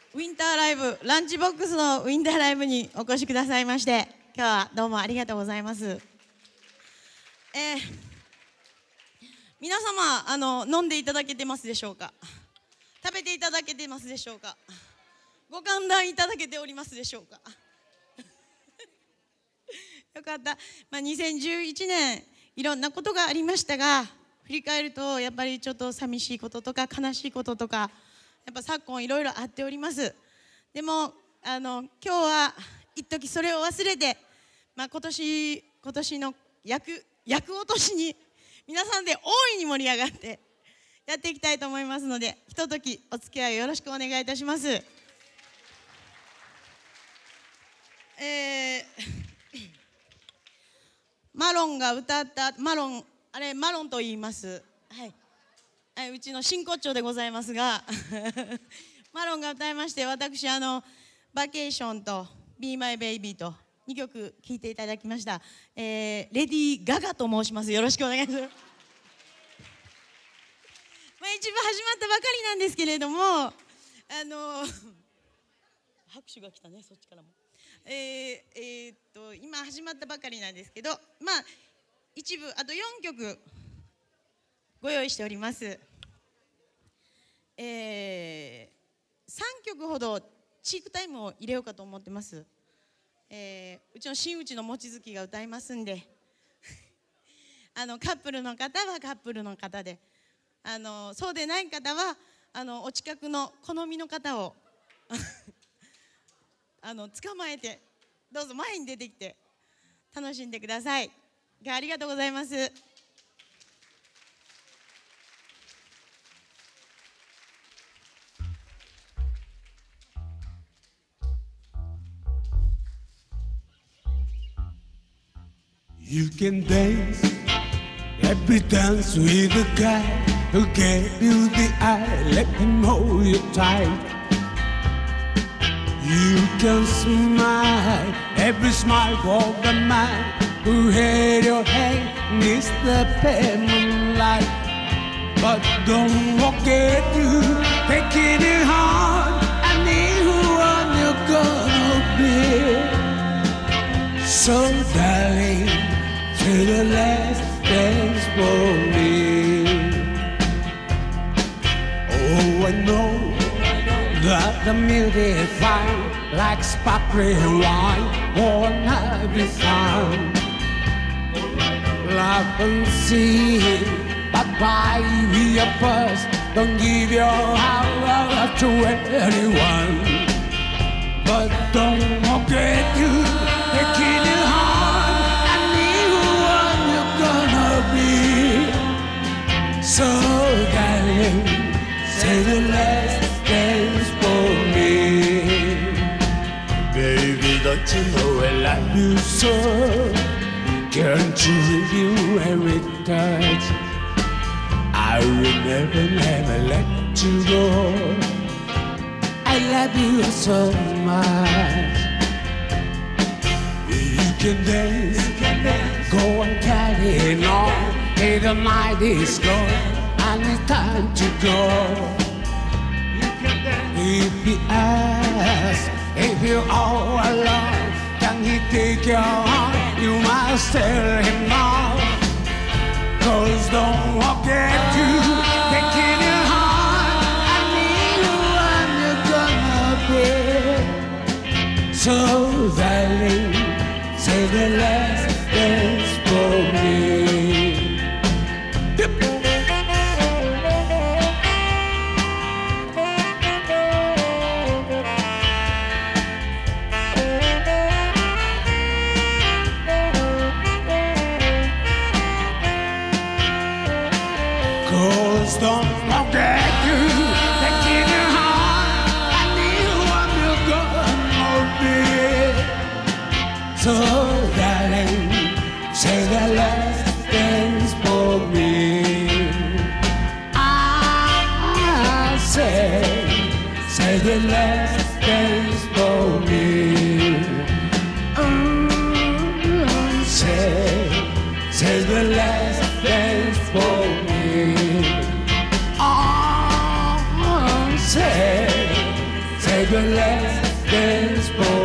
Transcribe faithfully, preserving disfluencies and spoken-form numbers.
ウィンターライブ、ランチボックスのウィンターライブにお越しくださいまして、今日はどうもありがとうございます。えー、皆様あの飲んでいただけてますでしょうか。食べていただけてますでしょうか。ご歓談いただけておりますでしょうか。よかった。まあ、にせんじゅういちねんいろんなことがありましたが、振り返るとやっぱりちょっと寂しいこととか悲しいこととか、やっぱ昨今いろいろあっております。でもあの今日は一時それを忘れて、まあ、今年今年の厄厄落としに皆さんで大いに盛り上がってやっていきたいと思いますので、ひとときお付き合いよろしくお願いいたします。えー、マロンが歌ったマロンあれマロンと言います。はい。はい、うちの真骨頂でございますがマロンが歌いまして、私あのバケーションと Be My Baby とにきょく聴いていただきました、えー、レディー・ガガと申します。よろしくお願いします。まあ、一部始まったばかりなんですけれども、あの拍手が来たね、そっちからも。えーえー、っと今始まったばかりなんですけど、まあ一部あとよんきょくご用意しております。えー、さんきょくほどチークタイムを入れようかと思ってます。えー、うちの真打ちの望月が歌いますんであのカップルの方はカップルの方で、あのそうでない方はあのお近くの好みの方をあの捕まえてどうぞ前に出てきて楽しんでください。ありがとうございます。 You can dance, every dance with a guy who gave you the eye, let him hold you tight. You can smile, every smile for the man who held your hand neath the pale moonlight. But don't forget to take it in heart, I need who you're gonna be. So darling, to the last dance for me. Oh, I know that the music is fine, like sparkling wine or every sound. Laugh and sing, but why we are first? Don't give your heart to anyone. But don't forget to take it in heart, I need who you're gonna be. So darling, say the last dance for me. Baby, don't you know I love you so? Can't you feel every touch? I will never, never let you go. I love you so much. You can dance, you can dance. Go and carry on. Hey, the night is gone and it's time to go. You can dance. If he asks, if you're all alone, can he take your heart? You must tell him no. Cause don't forget to take it in heart, I need who I'm gonna be. So darling, say the last dance for me. Cause don't forget to take it in heart, I need who I'm gonna be. So darling, say the last dance for me. I say, say the last dance for me. Mm, say, say the last dance for me. Oh, say, say the last dance for